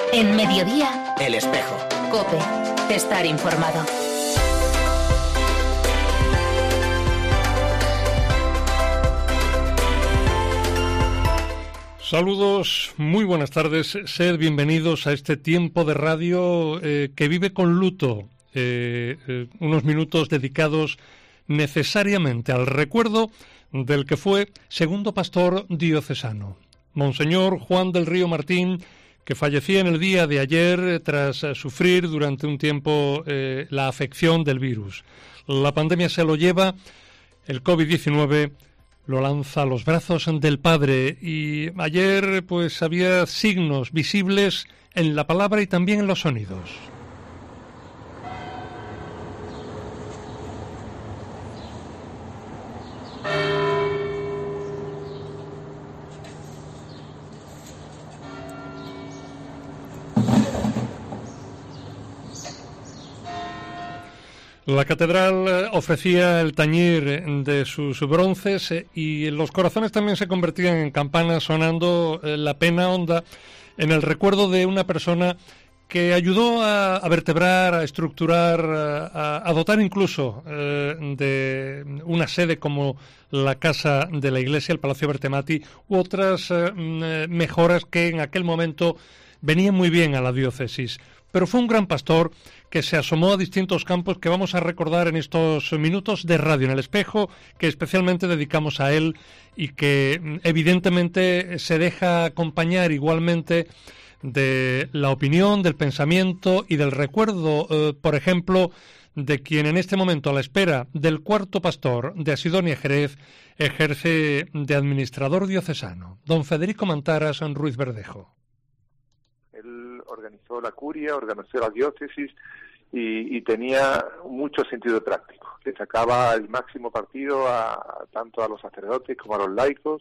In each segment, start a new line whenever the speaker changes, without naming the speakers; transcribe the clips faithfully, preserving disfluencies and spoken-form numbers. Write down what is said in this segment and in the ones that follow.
En Mediodía,
El Espejo.
COPE. Estar informado.
Saludos, muy buenas tardes. Sed bienvenidos a este tiempo de radio eh, que vive con luto. Eh, eh, unos minutos dedicados necesariamente al recuerdo del que fue segundo pastor diocesano, Monseñor Juan del Río Martín, que fallecía en el día de ayer tras sufrir durante un tiempo eh, la afección del virus. La pandemia se lo lleva, el COVID diecinueve lo lanza a los brazos del Padre, y ayer pues había signos visibles en la palabra y también en los sonidos. La catedral ofrecía el tañir de sus bronces y los corazones también se convertían en campanas sonando la pena honda en el recuerdo de una persona que ayudó a, a vertebrar, a estructurar, a, a dotar incluso eh, de una sede como la Casa de la Iglesia, el Palacio Bertemati, u otras eh, mejoras que en aquel momento venían muy bien a la diócesis. Pero fue un gran pastor que se asomó a distintos campos que vamos a recordar en estos minutos de radio en El Espejo, que especialmente dedicamos a él y que evidentemente se deja acompañar igualmente de la opinión, del pensamiento y del recuerdo, eh, por ejemplo, de quien en este momento, a la espera del cuarto pastor de Asidonia Jerez, ejerce de administrador diocesano, don Federico Mantaras Ruiz Verdejo.
Él organizó la curia, organizó la diócesis y, y tenía mucho sentido práctico. Le sacaba el máximo partido a, tanto a los sacerdotes como a los laicos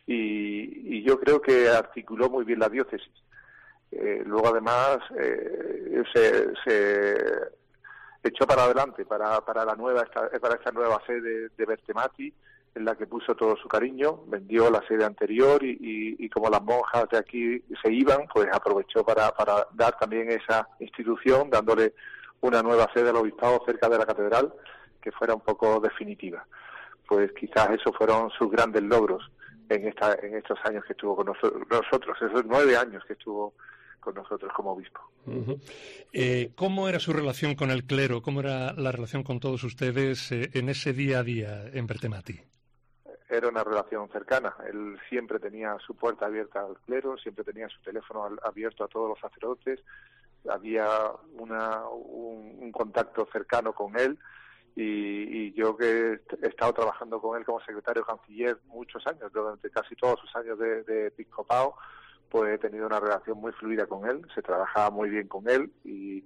y, y yo creo que articuló muy bien la diócesis. Eh, luego además eh, se, se echó para adelante para, para la nueva esta, para esta nueva sede de Bertemati, en la que puso todo su cariño, vendió la sede anterior y, y, y como las monjas de aquí se iban, pues aprovechó para, para dar también esa institución, dándole una nueva sede al obispado cerca de la catedral, que fuera un poco definitiva. Pues quizás esos fueron sus grandes logros en esta en estos años que estuvo con nosotros, esos nueve años que estuvo con nosotros como obispo.
Uh-huh. Eh, ¿Cómo era su relación con el clero? ¿Cómo era la relación con todos ustedes eh, en ese día a día en Bertemati?
Era una relación cercana. Él siempre tenía su puerta abierta al clero, siempre tenía su teléfono abierto a todos los sacerdotes. Había una, un, un contacto cercano con él y, y yo que he estado trabajando con él como secretario canciller muchos años, durante casi todos sus años de, de episcopado, pues he tenido una relación muy fluida con él, se trabajaba muy bien con él y,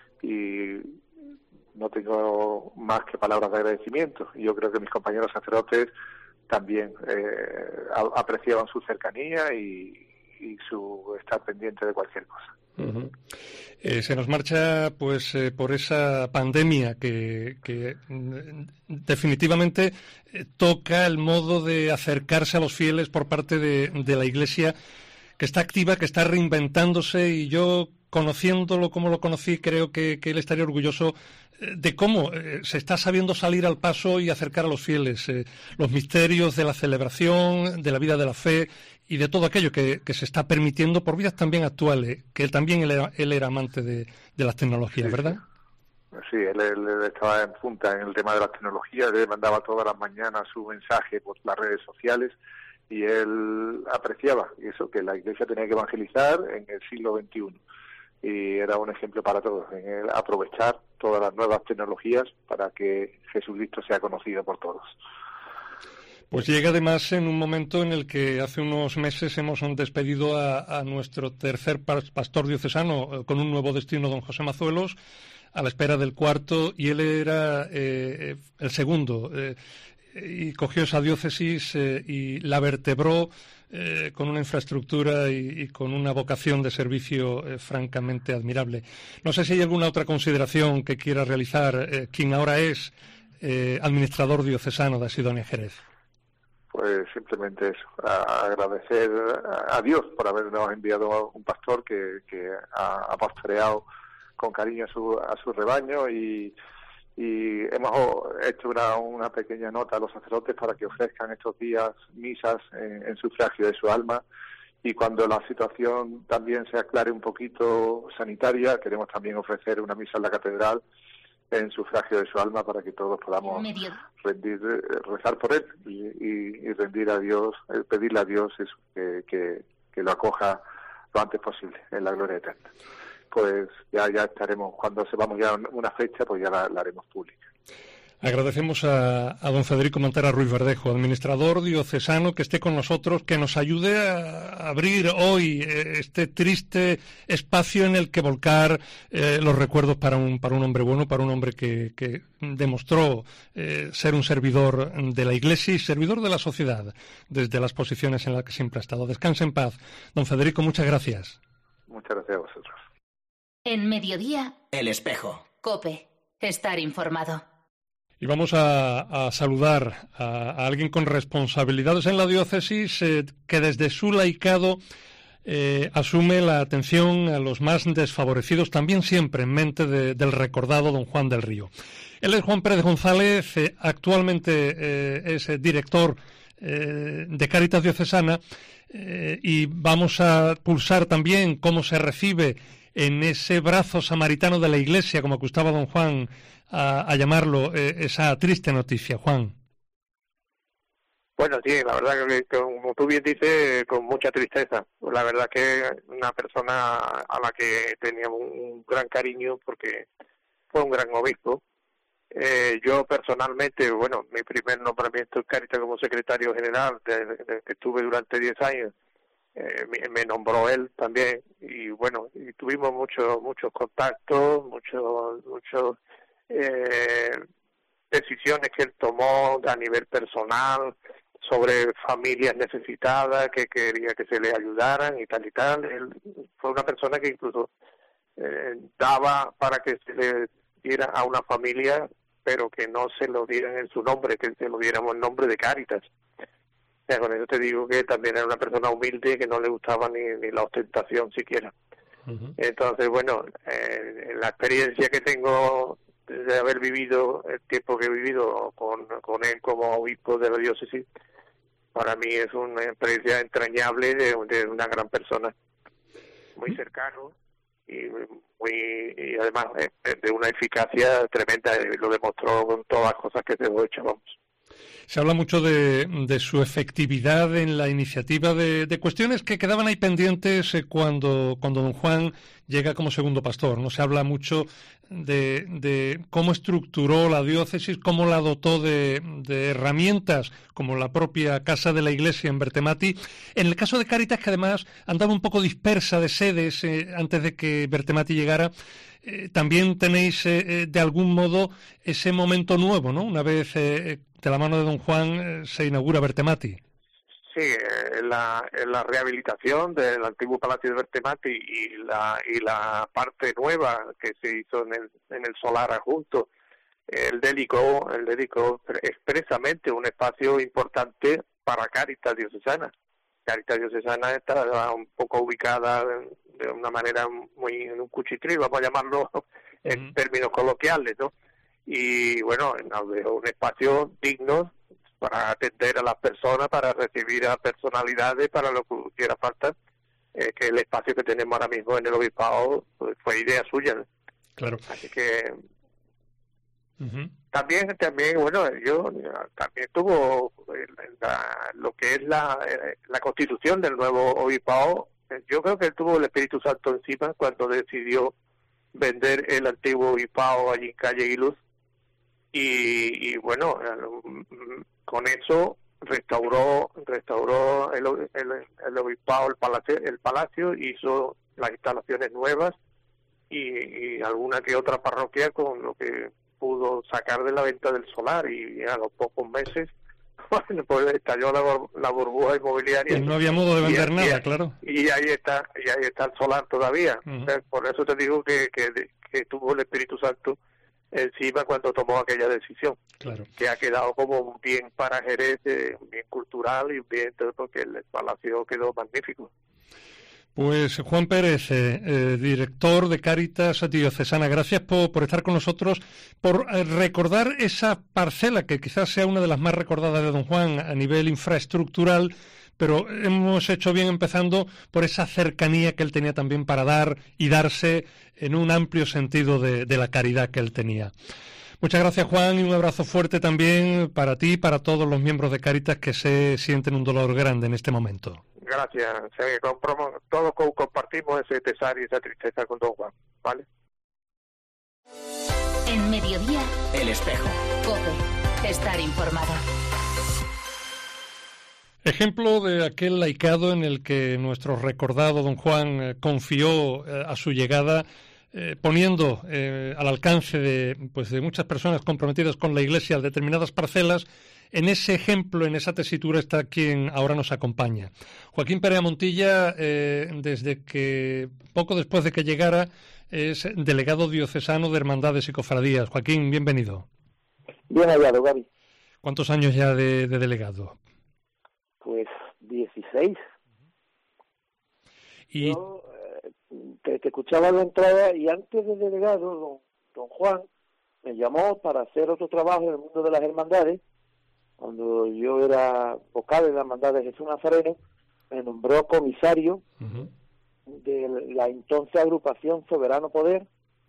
y no tengo más que palabras de agradecimiento. Y yo creo que mis compañeros sacerdotes también eh, apreciaban su cercanía y, y su estar pendiente de cualquier cosa.
Uh-huh. Eh, se nos marcha pues eh, por esa pandemia que, que mm, definitivamente eh, toca el modo de acercarse a los fieles por parte de, de la Iglesia, que está activa, que está reinventándose, y yo, conociéndolo como lo conocí, creo que, que él estaría orgulloso de cómo eh, se está sabiendo salir al paso y acercar a los fieles, eh, los misterios de la celebración, de la vida de la fe y de todo aquello que, que se está permitiendo por vidas también actuales, que él también él era, él era amante de, de las tecnologías, sí, ¿verdad?
Sí, él, él estaba en punta en el tema de las tecnologías, le mandaba todas las mañanas su mensaje por las redes sociales y él apreciaba eso, que la Iglesia tenía que evangelizar en el siglo veintiuno. Y era un ejemplo para todos, en el aprovechar todas las nuevas tecnologías para que Jesucristo sea conocido por todos.
Pues llega además en un momento en el que hace unos meses hemos despedido a, a nuestro tercer pastor diocesano con un nuevo destino, don José Mazuelos, a la espera del cuarto, y él era eh, el segundo, eh, y cogió esa diócesis eh, y la vertebró Eh, con una infraestructura y, y con una vocación de servicio eh, francamente admirable. No sé si hay alguna otra consideración que quiera realizar eh, quien ahora es eh, administrador diocesano de Asidonia Jerez.
pues simplemente eso, a agradecer a Dios por habernos enviado un pastor que, que ha, ha pastoreado con cariño a su, a su rebaño y, y hemos hecho una, una pequeña nota a los sacerdotes para que ofrezcan estos días misas en, en sufragio de su alma, y cuando la situación también se aclare un poquito sanitaria, queremos también ofrecer una misa en la catedral en sufragio de su alma para que todos podamos rendir, rezar por él y, y, y rendir a Dios, pedirle a Dios eso, que, que, que lo acoja lo antes posible en la gloria eterna. Pues ya ya estaremos, cuando sepamos ya una fecha, pues ya la, la haremos pública.
Agradecemos a, a don Federico Montera Ruiz Verdejo, administrador diocesano, que esté con nosotros, que nos ayude a abrir hoy este triste espacio en el que volcar eh, los recuerdos para un para un hombre bueno, para un hombre que, que demostró eh, ser un servidor de la Iglesia y servidor de la sociedad, desde las posiciones en las que siempre ha estado. Descanse en paz. Don Federico, muchas gracias.
Muchas gracias a vosotros.
En Mediodía,
El Espejo.
COPE. Estar informado.
Y vamos a, a saludar a, a alguien con responsabilidades en la diócesis eh, que desde su laicado eh, asume la atención a los más desfavorecidos, también siempre en mente de, del recordado don Juan del Río. Él es Juan Pérez González, eh, actualmente eh, es eh, director eh, de Cáritas Diocesana eh, y vamos a pulsar también cómo se recibe en ese brazo samaritano de la Iglesia, como acostaba don Juan a, a llamarlo, eh, esa triste noticia. Juan.
Bueno, sí, la verdad que, como tú bien dices, con mucha tristeza. La verdad que una persona a la que teníamos un gran cariño porque fue un gran obispo. Eh, yo personalmente, bueno, mi primer nombramiento en Cáritas como secretario general, desde de que estuve durante diez años, eh, me, me nombró él también, y bueno, y tuvimos muchos muchos contactos, muchos muchos eh, decisiones que él tomó a nivel personal sobre familias necesitadas que quería que se le ayudaran y tal y tal. Él fue una persona que incluso eh, daba para que se le diera a una familia, pero que no se lo dieran en su nombre, que se lo diéramos en nombre de Cáritas. O sea, con eso te digo que también era una persona humilde, que no le gustaba ni, ni la ostentación siquiera. Uh-huh. Entonces, bueno, eh, la experiencia que tengo de haber vivido el tiempo que he vivido con, con él como obispo de la diócesis, para mí es una experiencia entrañable de, de una gran persona, muy cercano y muy y además de una eficacia tremenda, lo demostró con todas las cosas que te he hecho, vamos.
Se habla mucho de, de su efectividad en la iniciativa, de, de cuestiones que quedaban ahí pendientes cuando, cuando don Juan llega como segundo pastor, ¿no? Se habla mucho de, de cómo estructuró la diócesis, cómo la dotó de, de herramientas, como la propia Casa de la Iglesia en Bertemati. En el caso de Cáritas, que además andaba un poco dispersa de sedes eh, antes de que Bertemati llegara, eh, también tenéis eh, de algún modo ese momento nuevo, ¿no? Una vez eh, de la mano de don Juan eh, se inaugura Bertemati.
Sí, eh, la, la rehabilitación del antiguo Palacio de Bertemati y la y la parte nueva que se hizo en el, en el solar adjunto, él dedicó, él dedicó expresamente un espacio importante para Cáritas Diocesana. Cáritas Diocesana está un poco ubicada de una manera muy en un cuchitril, vamos a llamarlo en uh-huh. términos coloquiales, ¿no? Y bueno, nos dejó un espacio digno para atender a las personas, para recibir a personalidades, para lo que hubiera falta, eh, que el espacio que tenemos ahora mismo en el obispado pues, fue idea suya, ¿no?
Claro.
Así que
uh-huh.
también, también, bueno, yo también tuvo la, lo que es la, la constitución del nuevo obispado. Yo creo que él tuvo el Espíritu Santo encima cuando decidió vender el antiguo obispado allí en Calle Guiluz. Y, y bueno, con eso restauró restauró el, el, el obispado, el palacio, el palacio, hizo las instalaciones nuevas y, y alguna que otra parroquia con lo que pudo sacar de la venta del solar, y a los pocos meses bueno, pues estalló la, la burbuja inmobiliaria.
Y no había modo de vender
y,
nada,
y,
claro.
Y ahí está, y ahí está el solar todavía. Uh-huh. O sea, por eso te digo que, que, que tuvo el Espíritu Santo encima cuando tomó aquella decisión.
Claro.
Que ha quedado como un bien para Jerez, eh, un bien cultural y un bien todo, porque el palacio quedó magnífico.
Pues Juan Pérez, eh, eh, director de Cáritas Diocesana, gracias por, por estar con nosotros, por eh, recordar esa parcela que quizás sea una de las más recordadas de don Juan a nivel infraestructural, pero hemos hecho bien empezando por esa cercanía que él tenía también para dar y darse en un amplio sentido de, de la caridad que él tenía. Muchas gracias, Juan, y un abrazo fuerte también para ti y para todos los miembros de Cáritas que se sienten un dolor grande en este momento.
Gracias. O sea, que todos compartimos ese pesar y esa tristeza con don Juan, ¿vale?
En Mediodía,
El Espejo.
COPE. Estar informado.
Ejemplo de aquel laicado en el que nuestro recordado don Juan eh, confió eh, a su llegada, eh, poniendo eh, al alcance de, pues, de muchas personas comprometidas con la Iglesia determinadas parcelas. En ese ejemplo, en esa tesitura, está quien ahora nos acompaña. Joaquín Perea Montilla, eh, desde que, poco después de que llegara, es delegado diocesano de Hermandades y Cofradías. Joaquín, bienvenido.
Bien hallado, Gaby.
¿Cuántos años ya de, de delegado?
Pues dieciséis.
Y...
Yo eh, te, te escuchaba la entrada y antes de delegado, don, don Juan me llamó para hacer otro trabajo en el mundo de las hermandades. Cuando yo era vocal de la hermandad de Jesús Nazareno, me nombró comisario uh-huh. de la entonces agrupación Soberano Poder,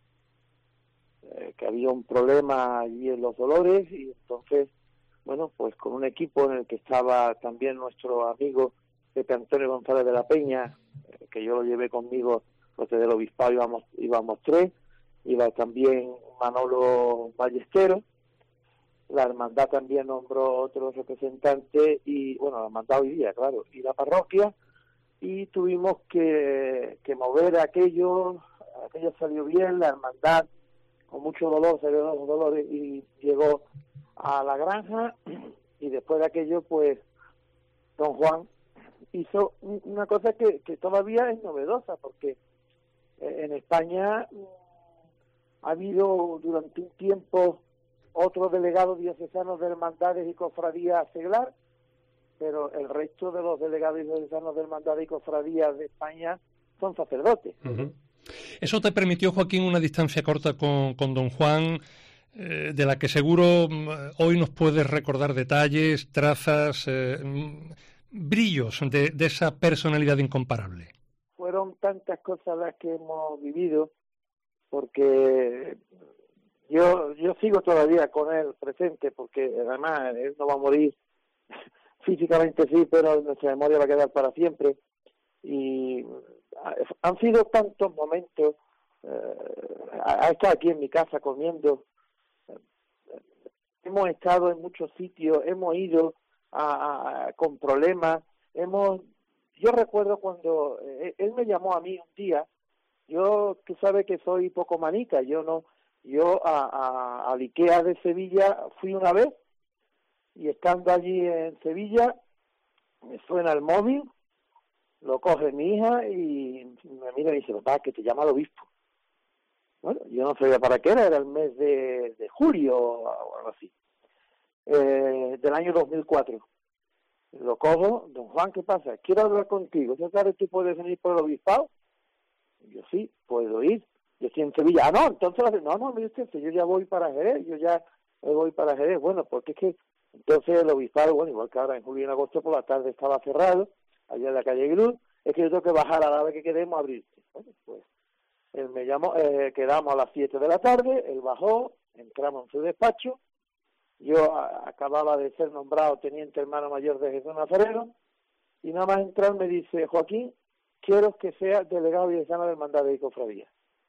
eh, que había un problema allí en Los Dolores, y entonces, bueno, pues con un equipo en el que estaba también nuestro amigo Pepe Antonio González de la Peña, eh, que yo lo llevé conmigo, pues desde el obispado íbamos, íbamos tres, iba también Manolo Ballesteros. La hermandad también nombró otro representante y, bueno, la hermandad hoy día, claro, y la parroquia, y tuvimos que, que mover aquello, aquello salió bien, la hermandad con mucho dolor, salió los dolores y llegó a la granja, y después de aquello, pues, don Juan hizo una cosa que, que todavía es novedosa, porque en España ha habido durante un tiempo otro delegado diocesano de hermandades y cofradías seglar, pero el resto de los delegados diocesanos de hermandades y cofradías de España son sacerdotes.
Uh-huh. Eso te permitió, Joaquín, una distancia corta con, con don Juan, eh, de la que seguro eh, hoy nos puedes recordar detalles, trazas, eh, brillos de, de esa personalidad incomparable.
Fueron tantas cosas las que hemos vivido, porque Yo yo sigo todavía con él presente, porque además él no va a morir físicamente, sí, pero nuestra memoria va a quedar para siempre. Y han sido tantos momentos, eh, ha estado aquí en mi casa comiendo, hemos estado en muchos sitios, hemos ido a, a, con problemas, hemos yo recuerdo cuando eh, él me llamó a mí un día, yo, tú sabes que soy poco manica, yo no... Yo a, a, al IKEA de Sevilla fui una vez y estando allí en Sevilla me suena el móvil, lo coge mi hija y me mira y dice, papá, que te llama el obispo. Bueno, yo no sabía para qué era, era el mes de, de julio o algo así, eh, del año dos mil cuatro. Lo cojo, don Juan, ¿qué pasa? Quiero hablar contigo. ¿Tú sabes tú puedes venir por el obispado? Yo sí, puedo ir. Yo estoy en Sevilla. Ah, no, entonces, no, no, mire usted, yo ya voy para Jerez, yo ya voy para Jerez. Bueno, porque es que entonces el obispado, bueno, igual que ahora en julio y en agosto por la tarde estaba cerrado, allá en la calle Gruz, es que yo tengo que bajar a la vez que queremos abrirse. Bueno, pues él me llamó, eh, quedamos a las siete de la tarde, él bajó, entramos en su despacho, yo a, acababa de ser nombrado teniente hermano mayor de Jesús Nazareno, y nada más entrar me dice, Joaquín, quiero que sea delegado diocesano de hermandades y cofradías.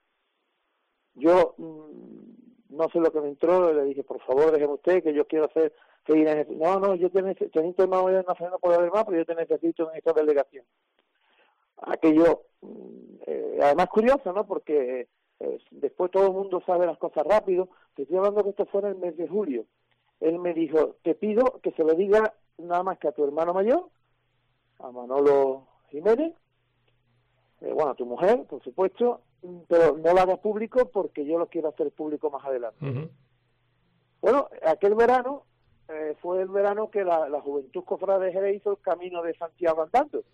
Yo mmm, no sé lo que me entró, le dije, por favor, déjeme usted, que yo quiero hacer, seguir en ese... No, no, yo te necesito, teniente hermano mayor de Nazareno puede haber más, pero yo te necesito en esta delegación. Aquello, eh, además curioso, ¿no? Porque eh, después todo el mundo sabe las cosas rápido. Te estoy hablando que esto fue en el mes de julio. Él me dijo, te pido que se lo diga nada más que a tu hermano mayor, a Manolo Jiménez, eh, bueno, a tu mujer, por supuesto, pero no lo hagas público porque yo lo quiero hacer público más adelante.
Uh-huh.
Bueno, aquel verano eh, fue el verano que la, la Juventud Cofrade de Jerez hizo el Camino de Santiago andando.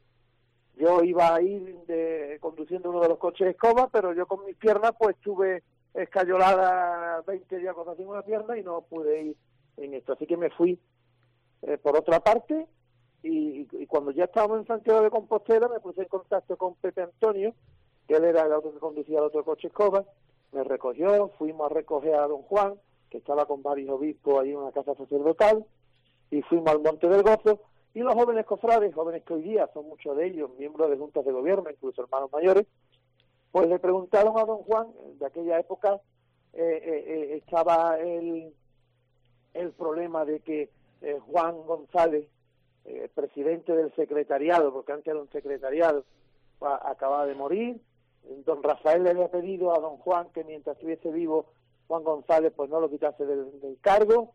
Yo iba a ir de, conduciendo uno de los coches de escoba, pero yo con mis piernas pues estuve escayolada veinte días con una pierna y no pude ir en esto. Así que me fui eh, por otra parte y, y cuando ya estábamos en Santiago de Compostela me puse en contacto con Pepe Antonio, que él era el auto que conducía el otro coche escoba, me recogió, fuimos a recoger a don Juan, que estaba con varios obispos ahí en una casa sacerdotal, y fuimos al Monte del Gozo, y los jóvenes cofrades, jóvenes que hoy día son muchos de ellos, miembros de juntas de gobierno, incluso hermanos mayores, pues le preguntaron a don Juan, de aquella época eh, eh, eh, estaba el, el problema de que eh, Juan González, eh, presidente del secretariado, porque antes era un secretariado, a, acababa de morir. Don Rafael le había pedido a don Juan que mientras estuviese vivo Juan González pues no lo quitase del, del cargo.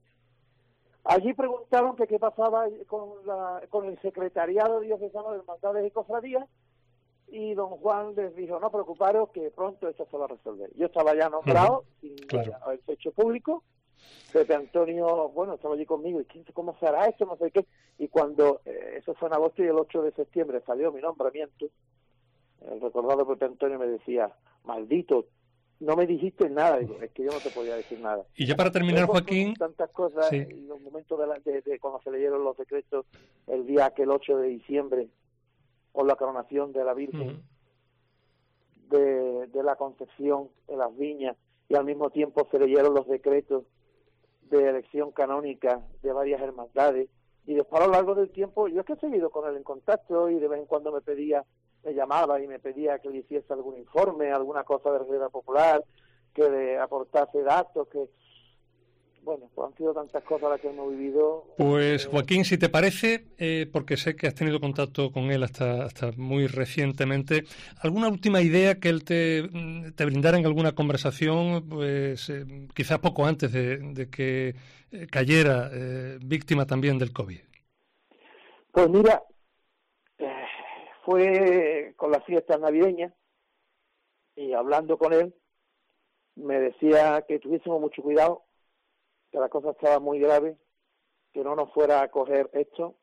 Allí preguntaron que qué pasaba con, la, con el secretariado diocesano de hermandades y cofradías, y don Juan les dijo, no preocuparos que pronto esto se va a resolver. Yo estaba ya nombrado, uh-huh. sin claro. haberse hecho público. Pepe Antonio, bueno, estaba allí conmigo, y ¿quién, ¿cómo se hará esto? No sé qué. Y cuando, eh, eso fue en agosto, y el ocho de septiembre salió mi nombramiento, el recordado Pepe Antonio me decía, maldito, no me dijiste nada. Digo, es que yo no te podía decir nada.
Y ya para terminar, Joaquín...
Tantas cosas, sí. Y los momentos de, la, de, de cuando se leyeron los decretos el día aquel ocho de diciembre, con la coronación de la Virgen, uh-huh. de, de la Concepción de las Viñas, y al mismo tiempo se leyeron los decretos de elección canónica de varias hermandades, y después a lo largo del tiempo, yo es que he seguido con él en contacto, y de vez en cuando me pedía, me llamaba y me pedía que le hiciese algún informe, alguna cosa de Realidad Popular, que le aportase datos, que... Bueno, pues han sido tantas cosas las que hemos vivido.
Pues Joaquín, si te parece, eh, porque sé que has tenido contacto con él hasta hasta muy recientemente, ¿alguna última idea que él te, te brindara en alguna conversación, pues eh, quizás poco antes de, de que eh, cayera eh, víctima también del COVID?
Pues mira, eh, fue con las fiestas navideñas, y hablando con él, me decía que tuviésemos mucho cuidado, que la cosa estaba muy grave, que no nos fuera a coger esto.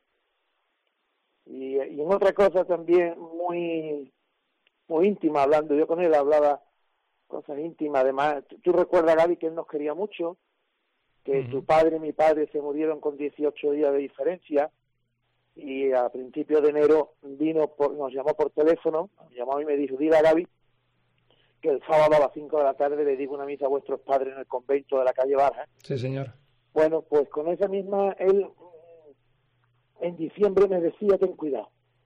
Y, y en otra cosa también muy muy íntima, hablando yo con él, hablaba cosas íntimas. Además, tú, tú recuerdas, Gaby, que él nos quería mucho, que uh-huh. tu padre y mi padre se murieron con dieciocho días de diferencia, y a principios de enero vino por, nos llamó por teléfono, me llamó y me dijo, dile a Gaby que el sábado a las cinco de la tarde le digo una misa a vuestros padres en el convento de la calle Barja.
Sí, señor.
Bueno, pues con esa misma, él en diciembre me decía, ten cuidado.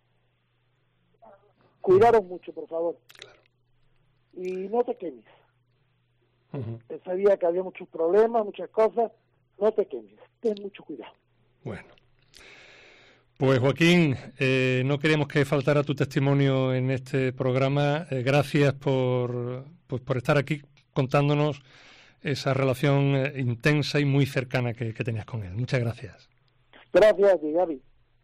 Cuidaros mucho, por favor.
Claro.
Y no te quemes.
Uh-huh.
Él sabía que había muchos problemas, muchas cosas. No te quemes. Ten mucho cuidado.
Bueno. Pues Joaquín, eh, no queríamos que faltara tu testimonio en este programa. Eh, gracias por, pues por estar aquí contándonos esa relación eh, intensa y muy cercana que, que tenías con él. Muchas gracias.
Gracias a ti, Gaby.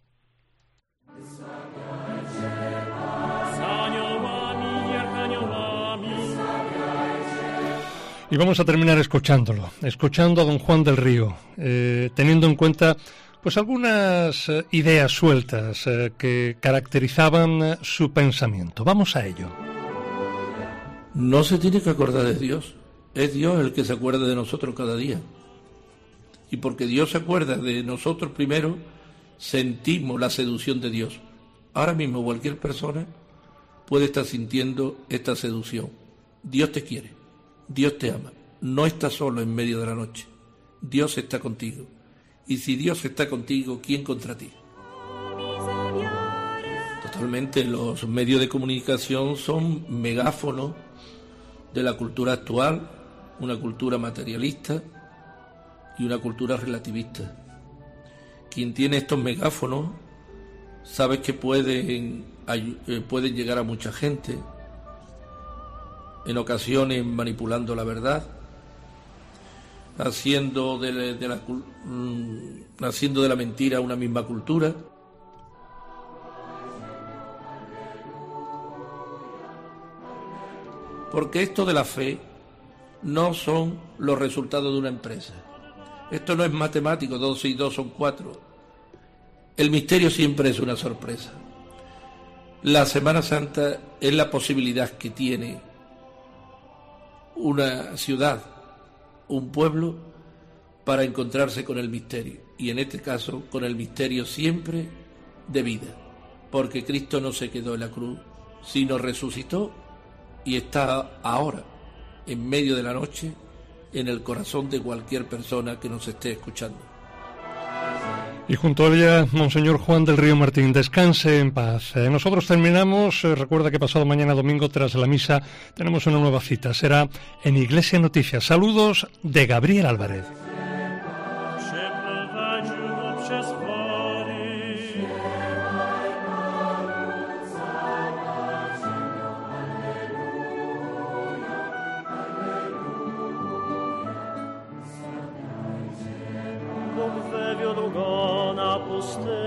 Y vamos a terminar escuchándolo, escuchando a don Juan del Río, eh, teniendo en cuenta pues algunas eh, ideas sueltas eh, que caracterizaban eh, su pensamiento. Vamos a ello.
No se tiene que acordar de Dios. Es Dios el que se acuerda de nosotros cada día. Y porque Dios se acuerda de nosotros primero, sentimos la seducción de Dios. Ahora mismo cualquier persona puede estar sintiendo esta seducción. Dios te quiere, Dios te ama. No estás solo en medio de la noche. Dios está contigo. Y si Dios está contigo, ¿quién contra ti? Totalmente, los medios de comunicación son megáfonos de la cultura actual, una cultura materialista y una cultura relativista. Quien tiene estos megáfonos sabe que pueden, pueden llegar a mucha gente, en ocasiones manipulando la verdad, haciendo de la, de la, haciendo de la mentira una misma cultura. Porque esto de la fe no son los resultados de una empresa. Esto no es matemático, dos y dos son cuatro. El misterio siempre es una sorpresa. La Semana Santa es la posibilidad que tiene una ciudad, un pueblo, para encontrarse con el misterio. Y en este caso, con el misterio siempre de vida. Porque Cristo no se quedó en la cruz, sino resucitó y está ahora, en medio de la noche, en el corazón de cualquier persona que nos esté escuchando.
Y junto a ella, Monseñor Juan del Río Martín, descanse en paz. Eh, nosotros terminamos, eh, recuerda que pasado mañana domingo, tras la misa, tenemos una nueva cita, será en Iglesia Noticias. Saludos de Gabriel Álvarez.
Bóg wywiódł go na pustynię.